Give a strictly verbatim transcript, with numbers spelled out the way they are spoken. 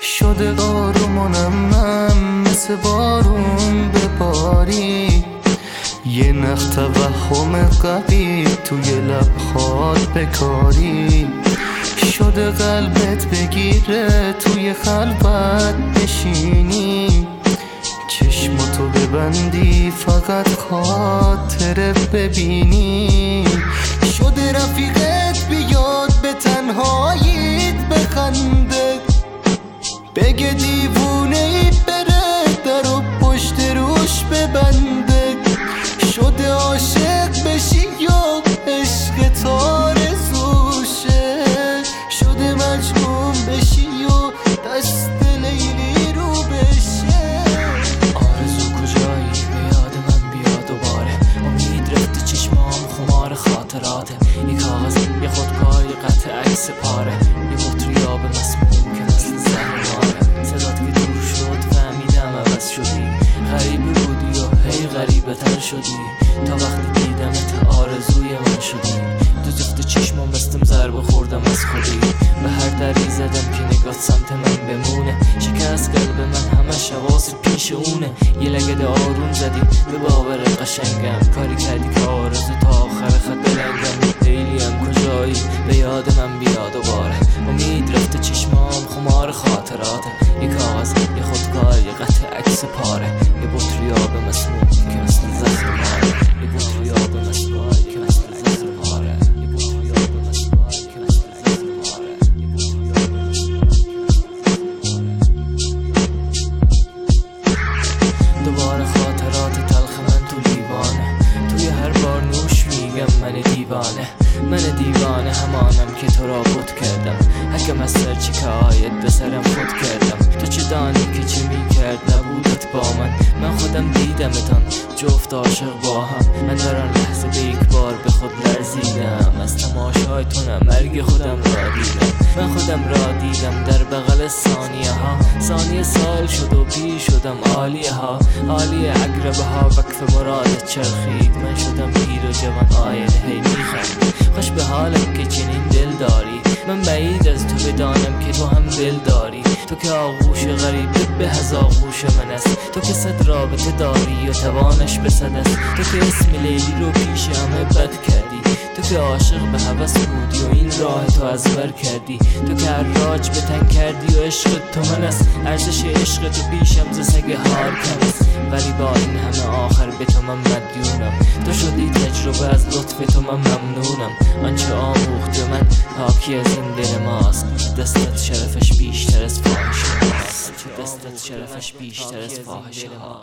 شده آرومونم من مثل بارون بباری، یه نخ توهم قوی توی لبخات بکاری، شده قلبت بگیره توی خلوت بشینی، چشماتو ببندی فقط خاطره ببینی، شده رفیقت بیاد به تنهاییت بخنده، بگه دیوونه ای بره در و پشت روش ببنده، شده عاشق بشی یا عشق آرزوشه، شده مجنون بشی و دست لیلی رو بشه. آرزو کجایی؟ به یاد من بیا دوباره، امید رفته چشمام خمار خاطراته، یه کاغذ یه خودکار یه قطع عکس پاره، یه بطری آب مسموم که مثل زهر ماره، صدات که دور شد فهمیدم عوض شدی، غریبه بودی و هی غریبه تر شدی، تا وقتی دیدمت آرزوی من شدی، دو جفت چشمام بستم ضربه خوردم از خودی، به هر دری زدم که نگات سمت من بمونه، شکست قلب من همش حواس پیش اونه، یه لگد آروم زدی به باور قشنگم، کاری کردی که آرزو تا آخر خط بلنگم، لیلیم کجایی؟ به یاد من بیا دوباره، امید رفته چشمام خمار خاطراته، یه کاغذ یه خودکار یه قطع عکس پاره، یه بطری آب مسموم که مثل زهر ماره، یه بطری آب مسموم که مثل زهر ماره، یه بطری آب مسموم که مثل زهر ماره، یه بطری آب مسموم. دوباره خاطرات تلخ من تو لیوانه، توی هر بار نوش میگم من دیوانه، من دیوانه همانم که تو را بود کردم، حکم از سرچی که آید به سرم خود کردم، تو چه دانی که چه میکرد نبودت با من، من خودم دیدمتان جفت عاشق با هم، من در آن لحظه به یک بار به خود لرزیدم، از تماشای تو نه مرگ خودم را دیدم، من خودم را دیدم در بغل ثانیه ها، ثانیه سال شد و پیر شدم عالیه ها، عالیه عقربه ها وقف مرادت چرخید، من شدم پیر و جوان آینه هی میخند، خوش به حالم که چنین دل داری، من بعید از تو بدانم که تو هم دل داری، تو که آغوش غریب به از آغوش من است، تو که صد رابطه داری و توانش به صد است، تو که اسم لیلی رو پیش همه بد کردی، تو که عاشق به هوس بودی و این راه تو از بر کردی، تو که حراج به تن کردی و عشق تو من است، ارزش عشق تو پیشم ز سگ هار کم است، ولی با این همه آخر به تو من مدیونم، تو شدی تجربه از لطف تو من ممنونم، آنچه آموخت من حاکی از این دل ماست، دستت شرفش بیشتر از فاحشه هاست، دستت شرفش بیشتر از فاحشه هاست.